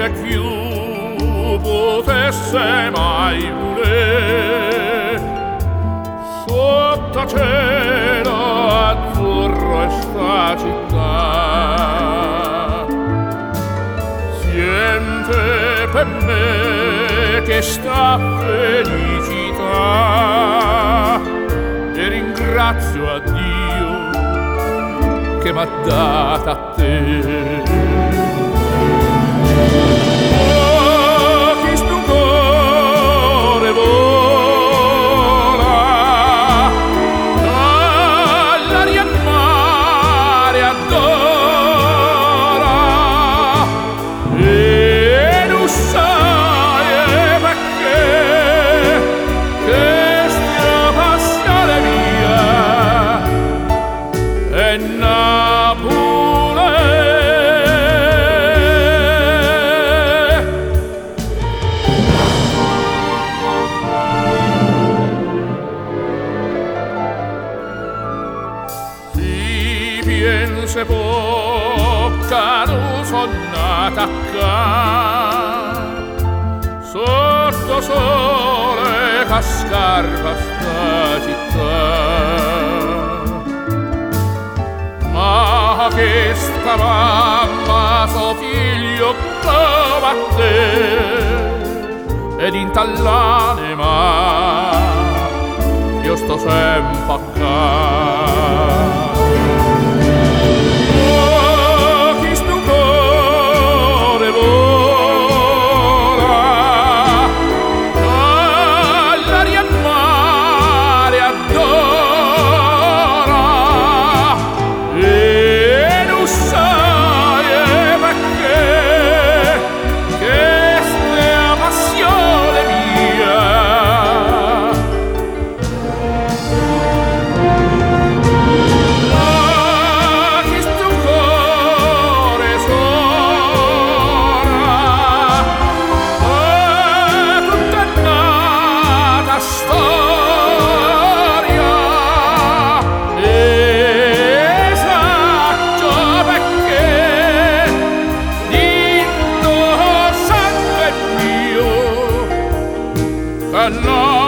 più potesse mai voler sotto cielo azzurro e sta città. Siente per me che sta felicità e ringrazio a Dio che m'ha data a te. Se bocca non son nata qua sotto sole cascarva sta città, ma che sta mamma suo figlio combatte ed in tall'anima io sto sempre a casa. No.